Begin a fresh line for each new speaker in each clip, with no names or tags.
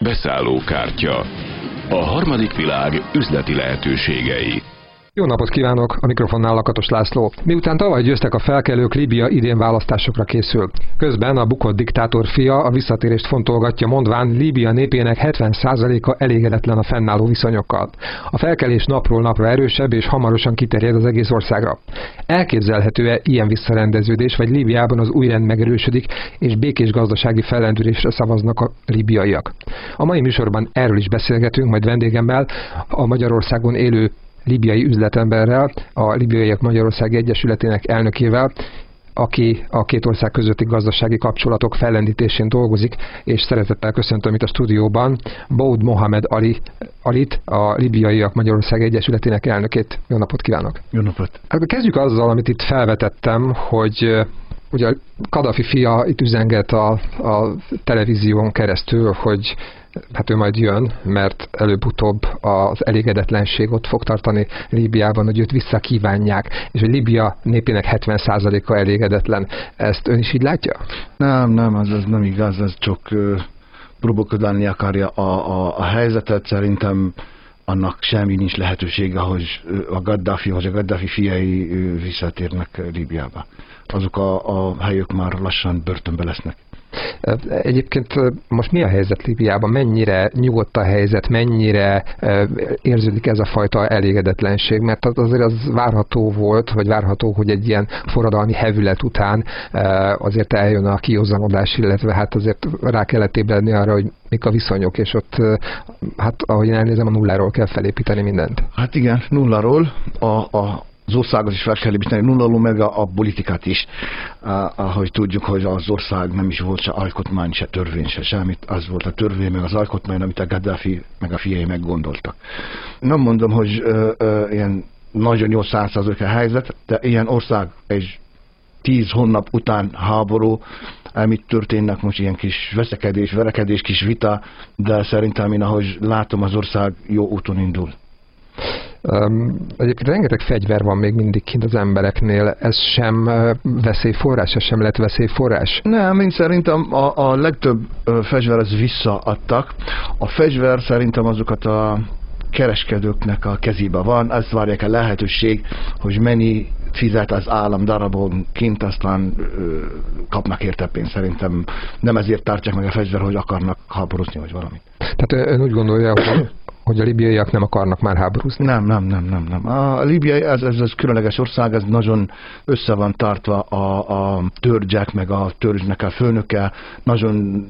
Beszállókártya. A harmadik világ üzleti lehetőségei.
Jó napot kívánok, a mikrofonnál Lakatos László. Miután tavaly győztek a felkelők, Líbia idén választásokra készül. Közben a bukott diktátor fia a visszatérést fontolgatja, mondván Líbia népének 70%-a elégedetlen a fennálló viszonyokkal. A felkelés napról napra erősebb és hamarosan kiterjed az egész országra. Elképzelhető-e ilyen visszarendeződés, vagy Líbiában az új rend megerősödik, és békés gazdasági fellendülésre szavaznak a líbiaiak? A mai műsorban erről is beszélgetünk, majd vendégemmel, a Magyarországon élő líbiai üzletemberrel, a Líbiaiak Magyarországi Egyesületének elnökével, aki a két ország közötti gazdasági kapcsolatok fellendítésén dolgozik, és szeretettel köszöntöm itt a stúdióban Boud Mohamed Alit, a Líbiaiak Magyarországi Egyesületének elnökét. Jó napot kívánok!
Jó napot!
Hát kezdjük azzal, amit itt felvetettem, hogy ugye Kadhafi fia itt üzenget a televízión keresztül, hogy hát ő majd jön, mert előbb-utóbb az elégedetlenség ott fog tartani Líbiában, hogy őt visszakívánják, és hogy Líbia népének 70%-a elégedetlen. Ezt ön is így látja?
Nem, ez nem igaz, ez csak provokálni akarja a helyzetet. Szerintem annak semmi nincs lehetősége, hogy a Gaddafi fiai visszatérnek Líbiába. Azok a helyek már lassan börtönbe lesznek.
Egyébként most mi a helyzet Líbiában? Mennyire nyugodt a helyzet? Mennyire érződik ez a fajta elégedetlenség? Mert azért az várható volt, vagy várható, hogy egy ilyen forradalmi hevület után azért eljön a kiózanodás, illetve hát azért rá kellett ébredni arra, hogy mik a viszonyok, és ott, hát ahogy én elnézem, a nulláról kell felépíteni mindent.
Hát igen, nulláról. Az országot is fel kell építeni, nulláról, meg a politikát is. Ahogy tudjuk, hogy az ország nem is volt se alkotmány, se törvény, se semmit. Az volt a törvény, meg az alkotmány, amit a Gaddafi, meg a fiai meggondoltak. Nem mondom, hogy ilyen nagyon 800% a helyzet, de ilyen ország egy 10 hónap után háború, amit történnek most ilyen kis veszekedés, verekedés, kis vita, de szerintem én, ahogy látom, az ország jó úton indul.
Egyébként rengeteg fegyver van még mindig kint az embereknél. Ez sem veszélyforrás? Ez sem lett veszélyforrás?
Nem, én szerintem a legtöbb fegyver ez visszaadtak. A fegyver szerintem azokat a kereskedőknek a kezébe van. Ezt várják a lehetőség, hogy mennyi fizet az állam darabon kint, aztán kapnak érte pénzt. Szerintem nem ezért tartják meg a fegyver, hogy akarnak háborúzni, vagy valami.
Tehát ön úgy gondolja, hogy a líbiaiak nem akarnak már háborúzni?
Nem. A líbiai, ez különleges ország, ez nagyon össze van tartva a törzsek, meg a törzsnek a főnöke, nagyon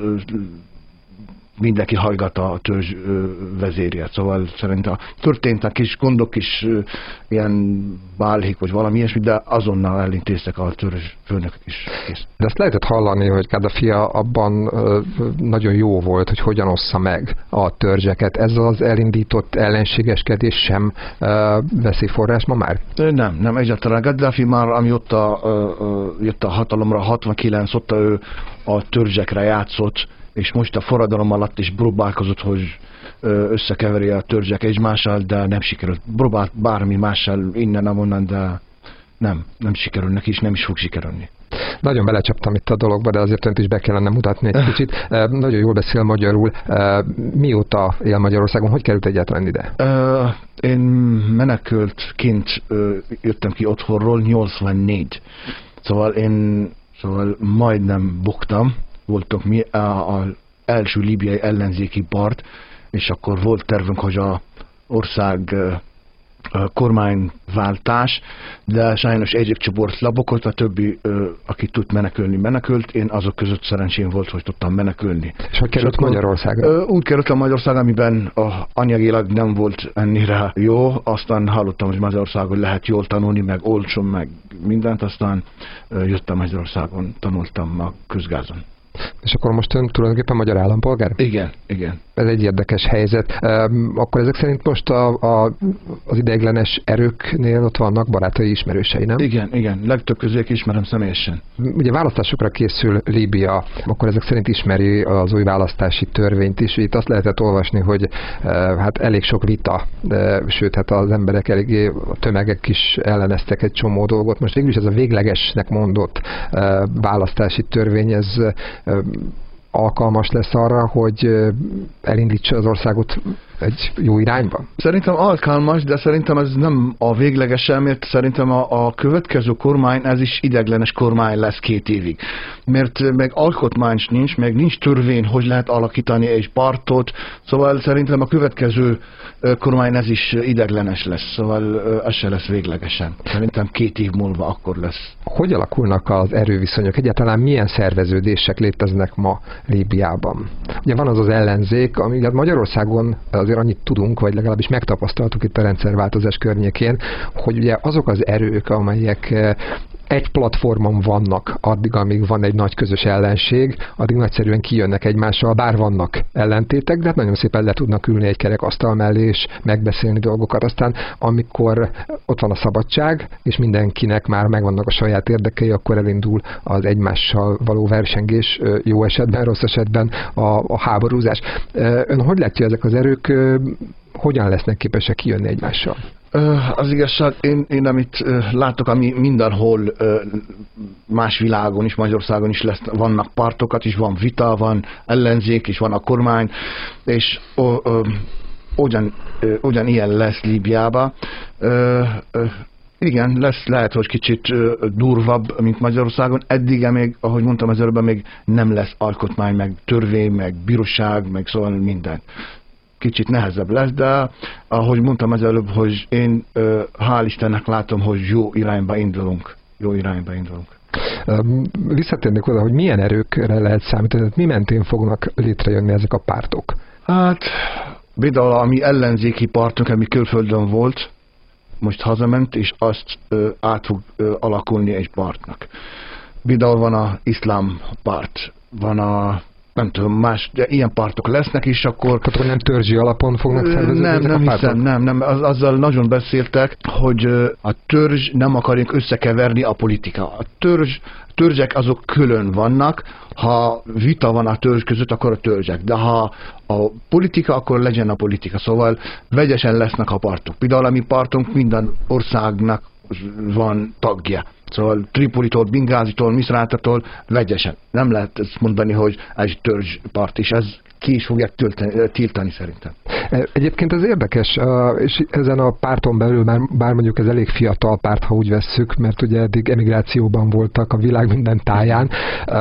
mindenki hallgat a törzs vezérjét, szóval szerintem történtek kis gondok is, ilyen bálhék, vagy valami ilyesmi, de azonnal elintéztek a törzs főnökök is. Kész.
De azt lehetett hallani, hogy Kadhafi abban nagyon jó volt, hogy hogyan ossza meg a törzseket. Ez az elindított ellenségeskedés sem veszélyforrás ma már?
Nem, egyáltalán. Gaddafi már, amióta jött a hatalomra, 69 óta ő a törzsekre játszott, és most a forradalom alatt is próbálkozott, hogy összekeverje a törzsek egymással, de nem sikerült. Próbált bármi mással innen-amonnan, de nem sikerül neki, és nem is fog sikerülni.
Nagyon belecsaptam itt a dologba, de azért önt is be kellene mutatni egy kicsit. Nagyon jól beszél magyarul. Mióta él Magyarországon? Hogy került egyáltalán ide?
Én menekültként jöttem ki otthonról 84. Szóval majdnem buktam. Voltunk mi az első líbiai ellenzéki párt, és akkor volt tervünk, hogy az ország kormányváltás, de sajnos egyik csoport labokolt, a többi, aki tud menekült, én azok között szerencsém volt, hogy tudtam menekülni.
És hogy került Magyarországra?
Úgy kerültem Magyarországra, amiben anyagilag nem volt ennyire jó, aztán hallottam, hogy Magyarországon lehet jól tanulni, meg olcsón, meg mindent, aztán jöttem Magyarországon, tanultam a közgázon.
És akkor most ön tulajdonképpen magyar állampolgár?
Igen.
Ez egy érdekes helyzet. Akkor ezek szerint most az ideiglenes erőknél ott vannak barátai, ismerősei, nem?
Igen. Legtöbb közük ismerem személyesen.
Ugye választásokra készül Líbia, akkor ezek szerint ismeri az új választási törvényt is. Itt azt lehetett olvasni, hogy hát elég sok vita, sőt, hát az emberek eléggé, a tömegek is elleneztek egy csomó dolgot. Most végül is ez a véglegesnek mondott választási törvény, ez alkalmas lesz arra, hogy elindítsa az országot egy jó irányba?
Szerintem alkalmas, de szerintem ez nem a végleges, mert szerintem a következő kormány, ez is ideglenes kormány lesz 2 évig. Mert meg alkotmány nincs, meg nincs törvény, hogy lehet alakítani egy pártot, szóval szerintem a következő kormány ez is ideglenes lesz, szóval ez se lesz véglegesen. Szerintem 2 év múlva akkor lesz.
Hogy alakulnak az erőviszonyok? Egyáltalán milyen szerveződések léteznek ma Líbiában? Ugye van az az ellenzék, ami Magyarországon azért annyit tudunk, vagy legalábbis megtapasztaltuk itt a rendszerváltozás környékén, hogy ugye azok az erők, amelyek egy platformon vannak addig, amíg van egy nagy közös ellenség, addig nagyszerűen kijönnek egymással, bár vannak ellentétek, de hát nagyon szépen le tudnak ülni egy kerekasztal mellé, és megbeszélni dolgokat. Aztán, amikor ott van a szabadság, és mindenkinek már megvannak a saját érdekei, akkor elindul az egymással való versengés, jó esetben, rossz esetben a háborúzás. Ön hogy látja, ezek az erők hogyan lesznek képesek kijönni egymással?
Az igazság, én amit látok, ami mindenhol más világon is, Magyarországon is vannak pártokat, és van vita, van ellenzék, és van a kormány, és ugyanilyen lesz Líbiában. Igen, lehet, hogy kicsit durvább, mint Magyarországon. Eddig még, ahogy mondtam az előbb, még nem lesz alkotmány, meg törvény, meg bíróság, meg szóval minden. Kicsit nehezebb lesz, de ahogy mondtam az előbb, hogy én hál' Istennek látom, hogy jó irányba indulunk.
Visszatérnék oda, hogy milyen erőkre lehet számítani, mi mentén fognak létrejönni ezek a pártok?
Hát, például a mi ellenzéki pártunk, ami külföldön volt, most hazament, és azt át fog alakulni egy pártnak. Például van a iszlám párt, van a nem tudom, más, de ilyen pártok lesznek is, akkor...
Tehát nem törzsi alapon fognak szervezni ezek a pártok?
Nem, azzal nagyon beszéltek, hogy a törzs nem akarjuk összekeverni a politika. A törzsek azok külön vannak, ha vita van a törzs között, akkor a törzsek, de ha a politika, akkor legyen a politika. Szóval vegyesen lesznek a pártok. Például a mi pártunk minden országnak van tagja. Szóval Tripolitól, Bengázitól, Misrátától vegyesen. Nem lehet ezt mondani, hogy egy törzspárt, és ez ki is fogják tiltani szerintem.
Egyébként ez érdekes, és ezen a párton belül, bár mondjuk ez elég fiatal párt, ha úgy vesszük, mert ugye eddig emigrációban voltak a világ minden táján,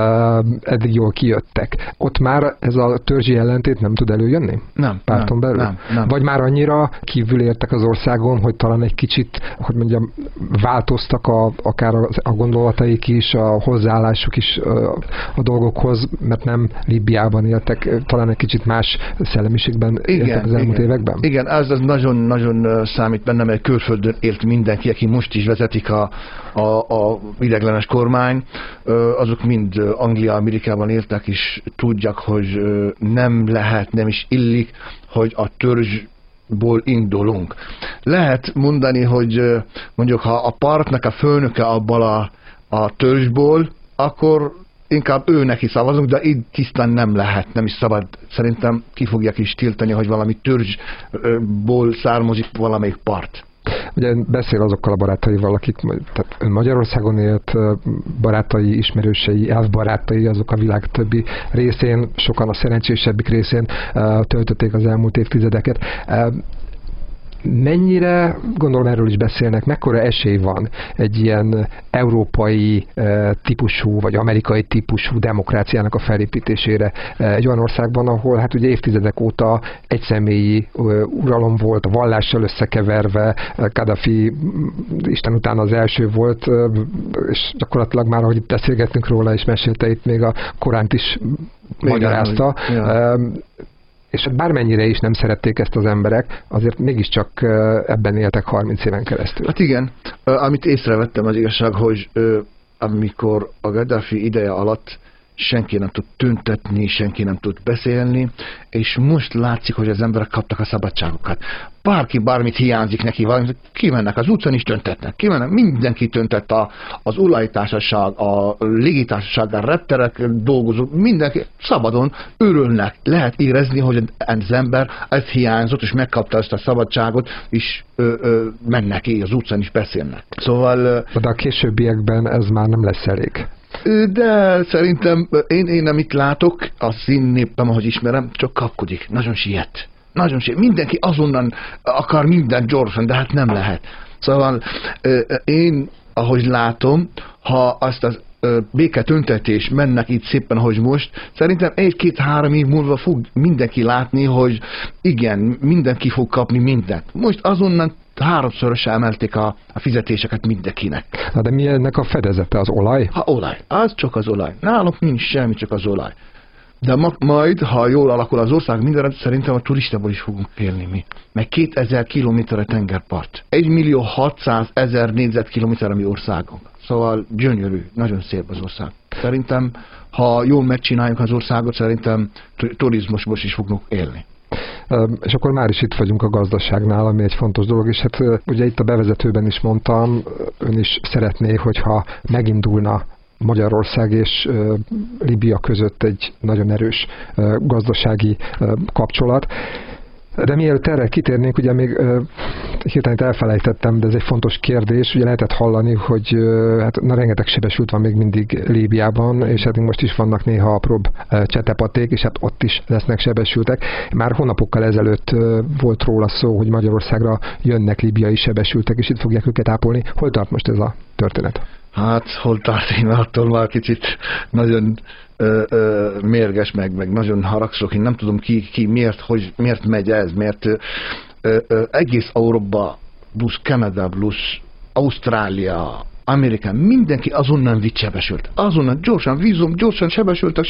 eddig jól kijöttek. Ott már ez a törzsi ellentét nem tud előjönni?
Nem.
Párton belül?
Nem.
Vagy már annyira kívül értek az országon, hogy talán egy kicsit, hogy mondjam, változtak akár a gondolataik is, a hozzáállásuk is a dolgokhoz, mert nem Líbiában éltek, talán egy kicsit más szellemiségben éltek az elmúlt években? Igen,
ez nagyon számít benne, mert külföldön élt mindenki, aki most is vezetik a ideglenes kormány, azok mind Anglia, Amerikában éltek, és tudják, hogy nem lehet, nem is illik, hogy a törzsból indulunk. Lehet mondani, hogy mondjuk, ha a pártnak a főnöke abban a törzsból, akkor inkább ő neki szavazunk, de így tisztán nem lehet, nem is szabad. Szerintem ki fogják is tiltani, hogy valami törzsból származik valamelyik párt.
Ugye beszél azokkal a barátaival, akik tehát Magyarországon élt, barátai, ismerősei, elfbarátai, azok a világ többi részén, sokan a szerencsésebbik részén töltötték az elmúlt évtizedeket. Mennyire, gondolom erről is beszélnek, mekkora esély van egy ilyen európai típusú, vagy amerikai típusú demokráciának a felépítésére egy olyan országban, ahol hát ugye évtizedek óta egyszemélyi uralom volt, a vallással összekeverve, Kadhafi Isten után az első volt, és gyakorlatilag már, ahogy beszélgettünk róla, és mesélte itt még a Koránt is magyarázta. És bármennyire is nem szerették ezt az emberek, azért mégiscsak ebben éltek 30 éven keresztül.
Hát igen, amit észrevettem az igazság, hogy amikor a Gaddafi ideje alatt senki nem tud tüntetni, senki nem tud beszélni, és most látszik, hogy az emberek kaptak a szabadságokat. Bárki bármit hiányzik neki, valamit, kimennek az utcán is tüntetnek, kimennek, mindenki tüntet, az olajtársaság, a légitársaság, a repterek dolgozók, mindenki szabadon örülnek. Lehet érezni, hogy az ember ez hiányzott, és megkapta ezt a szabadságot, és mennek ki az utcán is beszélnek. Szóval...
De a későbbiekben ez már nem lesz elég.
De szerintem én amit látok, a színnépem, ahogy ismerem, csak kapkodik. Nagyon siet. Mindenki azonnan akar mindent gyorsan, de hát nem lehet. Szóval én, ahogy látom, ha azt az béketüntetés mennek itt szépen, ahogy most, szerintem 1-2-3 év múlva fog mindenki látni, hogy igen, mindenki fog kapni mindent. Most azonnan 3-szorosan emelték a fizetéseket mindenkinek.
Na de mi ennek a fedezete, az olaj?
Olaj. Az csak az olaj. Nálunk nincs semmi, csak az olaj. De majd, ha jól alakul az ország, mindenre szerintem a turistából is fogunk élni mi. Meg 2000 kilométerre tengerpart. 1.600.000 négyzetkilométer a mi országunk. Szóval gyönyörű, nagyon szép az ország. Szerintem, ha jól megcsináljuk az országot, szerintem turizmusból is fogunk élni.
És akkor már is itt vagyunk a gazdaságnál, ami egy fontos dolog, és hát ugye itt a bevezetőben is mondtam, ön is szeretné, hogyha megindulna Magyarország és Líbia között egy nagyon erős gazdasági kapcsolat. De mielőtt erre kitérnénk, ugye még hirtelen elfelejtettem, de ez egy fontos kérdés. Ugye lehetett hallani, hogy hát rengeteg sebesült van még mindig Líbiában, és hát most is vannak néha apróbb csetepaték, és hát ott is lesznek sebesültek. Már hónapokkal ezelőtt volt róla szó, hogy Magyarországra jönnek líbiai sebesültek, és itt fogják őket ápolni. Hol tart most ez a történet?
Hát, hol tart, én attól már kicsit nagyon mérges, meg nagyon haragszok. Én nem tudom ki miért megy ez, mert egész Európa, plusz Kanada, plusz Ausztrália, Amerika, mindenki azonnal vitt sebesült. Azonnal gyorsan vízum, gyorsan sebesültek.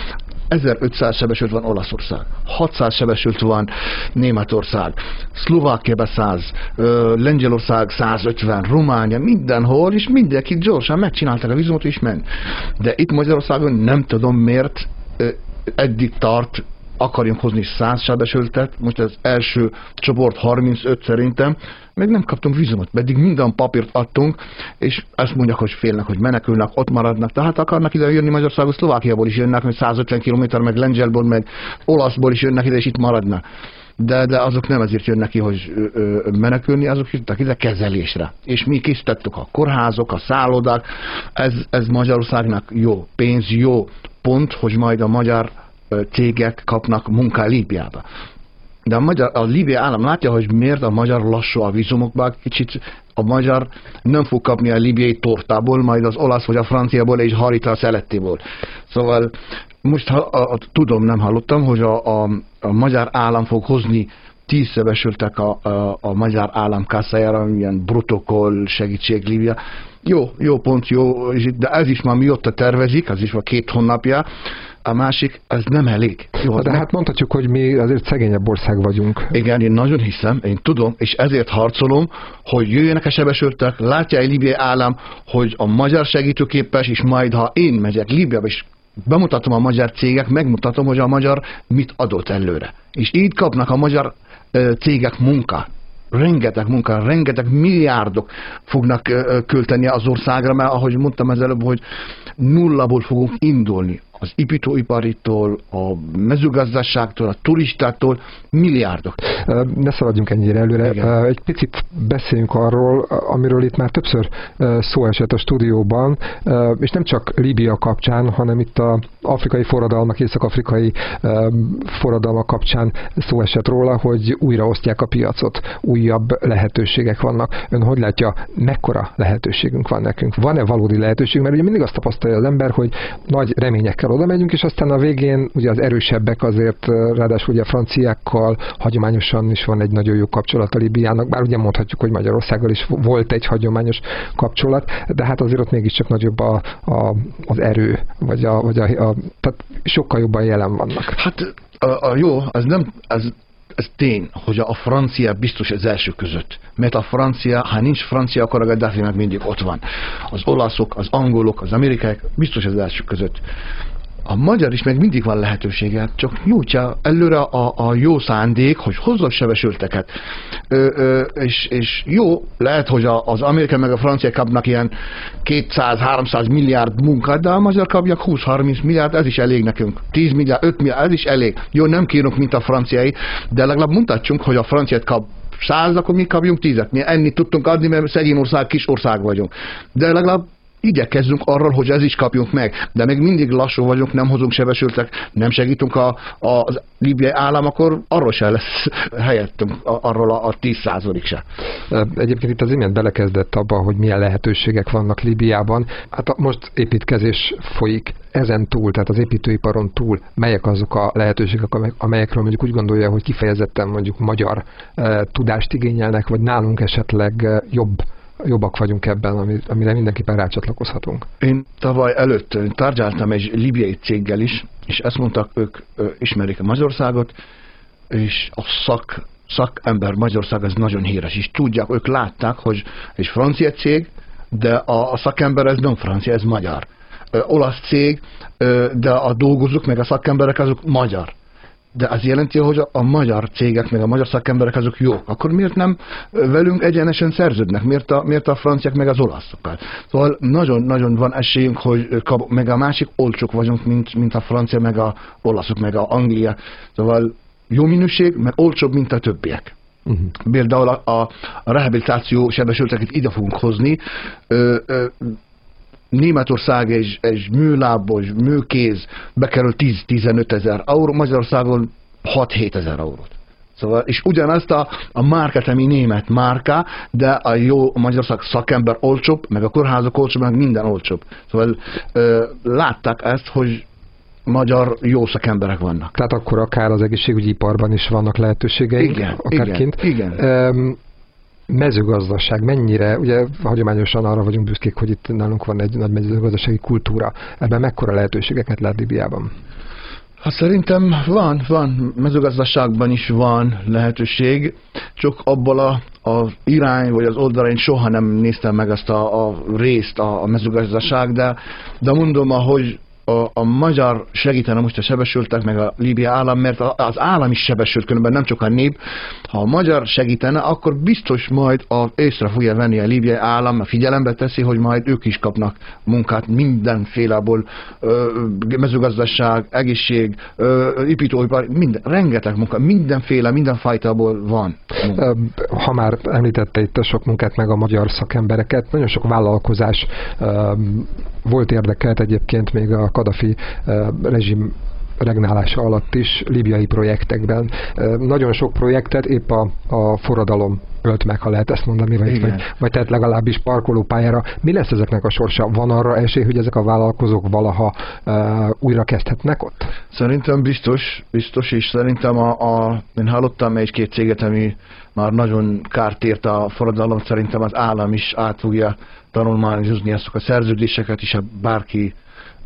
1500 sebesült van Olaszország, 600 sebesült van Németország, Szlovákiában 100, Lengyelország 150, Románia, mindenhol, és mindenki gyorsan megcsinálták a vízumot, és ment. De itt Magyarországon nem tudom miért eddig tart, akarjunk hozni 100 sebesültet, most az első csoport 35 szerintem, meg nem kaptunk vízumot, pedig minden papírt adtunk, és azt mondják, hogy félnek, hogy menekülnek, ott maradnak, tehát akarnak ide jönni Magyarországon, Szlovákiából is jönnek, meg 150 km, meg Lengyelból, meg Olaszból is jönnek ide, és itt maradnak. De azok nem azért jönnek ki, hogy menekülni, azok jöttek ide kezelésre. És mi készítettük a kórházok, a szállodák, ez Magyarországnak jó pénz, jó pont, hogy majd a magyar cégek kapnak munkát Líbiába. De a líbiai állam látja, hogy miért a magyar lassú a vízumokban, kicsit a magyar nem fog kapni a líbiai tortából, majd az olasz vagy a franciából és harita a szelettéből. Szóval most tudom, nem hallottam, hogy a magyar állam fog hozni 10 sebesültek a magyar állam kasszájára, ilyen protokoll, segítség Líbia. Jó pont, jó, de ez is már mióta tervezik, az is már 2 hónapja. A másik, ez nem elég. Jó,
de hát mondhatjuk, hogy mi azért szegényebb ország vagyunk.
Igen, én nagyon hiszem, én tudom, és ezért harcolom, hogy jöjjenek a sebesültek, látja a líbiai állam, hogy a magyar segítőképes, és majd ha én megyek Líbiába, és bemutatom a magyar cégek, megmutatom, hogy a magyar mit adott előre. És így kapnak a magyar cégek munka. Rengeteg milliárdok fognak költeni az országra, mert ahogy mondtam előbb, hogy nullaból fogunk indulni. Az építőiparitól, a mezőgazdaságtól, a turistától milliárdok.
Ne szaladjunk ennyire előre. Igen. Egy picit beszéljünk arról, amiről itt már többször szó esett a stúdióban, és nem csak Líbia kapcsán, hanem itt az afrikai forradalmak, észak-afrikai forradalmak kapcsán szó esett róla, hogy újraosztják a piacot, újabb lehetőségek vannak. Ön hogy látja, mekkora lehetőségünk van nekünk? Van-e valódi lehetőség? Mert ugye mindig azt tapasztalja az ember, hogy nagy reményekkel oda megyünk, és aztán a végén ugye az erősebbek azért, ráadásul ugye a franciákkal hagyományosan is van egy nagyon jó kapcsolat a Líbiának, bár ugye mondhatjuk, hogy Magyarországgal is volt egy hagyományos kapcsolat, de hát azért ott mégiscsak nagyobb az erő, tehát sokkal jobban jelen vannak.
Hát jó, ez tény, hogy a francia biztos az első között. Mert a francia, ha nincs francia, akkor a Gaddafi meg mindig ott van. Az olaszok, az angolok, az amerikaiak biztos az első között. A magyar is meg mindig van lehetősége, csak nyújtja előre a jó szándék, hogy hozzak sebesülteket. És jó, lehet, hogy az amerikai meg a francia kapnak ilyen 200-300 milliárd munkát, de a magyar kapják 20-30 milliárd, ez is elég nekünk. 10 milliárd, 5 milliárd, ez is elég. Jó, nem kérünk, mint a franciai, de legalább mutatjunk, hogy a franciát kap 100, akkor mi kapjunk 10-et. Mi ennyit tudtunk adni, mert szegény ország, kis ország vagyunk. De legalább igyekezzünk arról, hogy ez is kapjunk meg. De még mindig lassú vagyunk, nem hozunk sebesültek, nem segítünk a líbiai állam, akkor arról se lesz helyettünk, arról a 10% se.
Egyébként itt az imént belekezdett abba, hogy milyen lehetőségek vannak Líbiában. Hát most építkezés folyik. Ezen túl, tehát az építőiparon túl, melyek azok a lehetőségek, amelyekről mondjuk úgy gondolja, hogy kifejezetten mondjuk magyar tudást igényelnek, vagy nálunk esetleg jobbak vagyunk ebben, amire mindenképpen rácsatlakozhatunk. Én
tavaly előtt tárgyaltam egy libiai céggel is, és ezt mondtak, ők ismerik a Magyarországot, és a szakember Magyarország az nagyon híres, és tudják, ők látták, hogy egy francia cég, de a szakember ez nem francia, ez magyar. Olasz cég, de a dolgozók meg a szakemberek azok magyar. De az jelenti, hogy a magyar cégek, meg a magyar szakemberek azok jók. Akkor miért nem velünk egyenesen szerződnek? Miért a franciák, meg az olaszokkal? Szóval nagyon van esélyünk, hogy meg a másik olcsók vagyunk, mint a francia, meg a olaszok, meg a Anglia. Szóval jó minőség, meg olcsóbb, mint a többiek. Például a rehabilitáció sebesülteket ide fogunk hozni. Németország egy műláb, vagy műkéz bekerül 10-15 ezer euró, Magyarországon 6-7 ezer eurót. Szóval, és ugyanazt a márkát, ami német márka, de a jó Magyarország szakember olcsóbb, meg a kórházak olcsóbb, meg minden olcsóbb. Szóval látták ezt, hogy magyar jó szakemberek vannak.
Tehát akkor akár az egészségügyi iparban is vannak lehetőségeink, akár kint.
Igen.
Mezőgazdaság mennyire, ugye hagyományosan arra vagyunk büszkék, hogy itt nálunk van egy nagy mezőgazdasági kultúra. Ebben mekkora lehetőségeket lát Líbiában?
Hát szerintem van. Mezőgazdaságban is van lehetőség, csak abból az irány, vagy az oldalra én soha nem néztem meg ezt a részt a mezőgazdaság, de mondom, ahogy a magyar segítene most a sebesültek, meg a líbia állam, mert az állam is sebesült, különben nem csak a nép. Ha a magyar segítene, akkor biztos majd észre fogja venni a líbiai állam, a figyelembe teszi, hogy majd ők is kapnak munkát mindenféleból, mezőgazdaság, egészség, építőipar, rengeteg munka, mindenfajtából van munka.
Ha már említette itt a sok munkát, meg a magyar szakembereket, nagyon sok vállalkozás volt érdekelt egyébként még a Kadafi rezsim regnálása alatt is líbiai projektekben. Nagyon sok projektet épp a forradalom ölt meg, ha lehet ezt mondani, vagy tehát legalábbis parkolópályára. Mi lesz ezeknek a sorsa? Van arra esély, hogy ezek a vállalkozók valaha újra kezdhetnek ott?
Szerintem biztos, és szerintem én hallottam egy-két céget, ami már nagyon kárt ért a forradalom, szerintem az állam is át fogja tanulmányozni ezt a szerződéseket, és ha bárki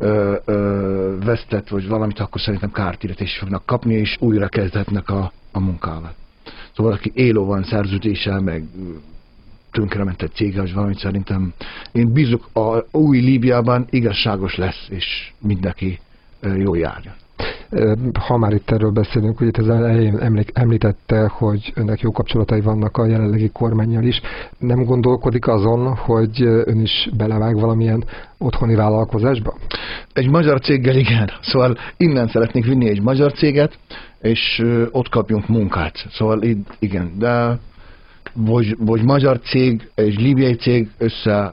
vesztett, vagy valamit, akkor szerintem kártérítést fognak kapni, és újra kezdhetnek a munkával. Szóval aki élő van szerződéssel, meg tönkrementett céggel, vagy valamit, szerintem én bízok a új Líbiában igazságos lesz, és mindenki jól járja.
Ha már itt erről beszélünk, hogy itt az elején említette, hogy önnek jó kapcsolatai vannak a jelenlegi kormánnyal is. Nem gondolkodik azon, hogy ön is belevág valamilyen otthoni vállalkozásba?
Egy magyar céggel igen. Szóval innen szeretnék vinni egy magyar céget, és ott kapjunk munkát. Szóval igen, de vagy magyar cég, egy líbiai cég össze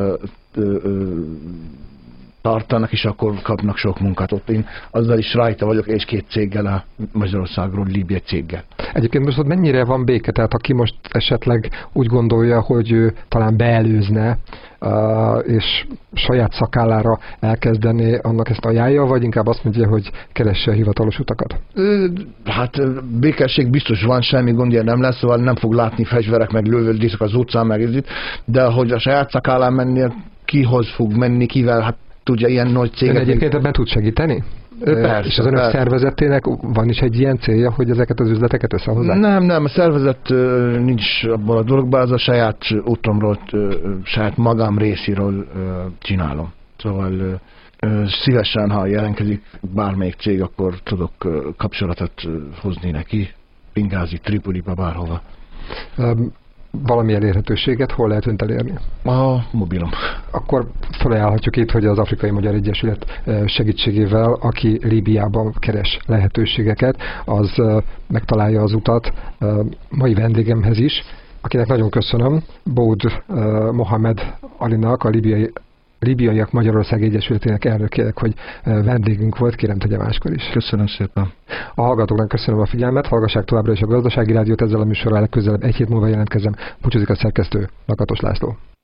tartanak, és akkor kapnak sok munkát ott. Én azzal is rajta vagyok egy-két céggel a Magyarországról, líbiai céggel.
Egyébként most mennyire van béke? Tehát aki most esetleg úgy gondolja, hogy ő talán beelőzne, és saját szakállára elkezdené, annak ezt ajánlja, vagy inkább azt mondja, hogy keresse a hivatalos utakat?
Hát békesség biztos van, semmi gondja nem lesz, szóval nem fog látni fegyverek, meg lövöldészek az utcán, meg ez itt, de hogy a saját szakállán mennél, kihoz fog menni, kivel, hát tudja, ilyen nagy cégek...
Ön egyébként ebben tud segíteni?
Persze,
és az önök szervezetének van is egy ilyen célja, hogy ezeket az üzleteket összehozzák?
Nem, a szervezet nincs abban a dologban, az a saját útomról, saját magam részéről csinálom. Szóval szívesen, ha jelentkezik bármelyik cég, akkor tudok kapcsolatot hozni neki, Bingázi, Tripoliba, bárhova.
Valami elérhetőséget hol lehet önt elérni?
A mobilom.
Akkor felajánlhatjuk itt, hogy az Afrikai Magyar Egyesület segítségével, aki Líbiában keres lehetőségeket, az megtalálja az utat mai vendégemhez is, akinek nagyon köszönöm, Boud Mohamed Alinak, a líbiai Líbiaiak Magyarország Egyesületének elnökének, hogy vendégünk volt, kérem tegye máskor is.
Köszönöm szépen.
A hallgatóknak köszönöm a figyelmet, hallgassák továbbra is a Gazdasági Rádiót, ezzel a műsorral legközelebb egy hét múlva jelentkezem. Búcsúzik a szerkesztő, Lakatos László.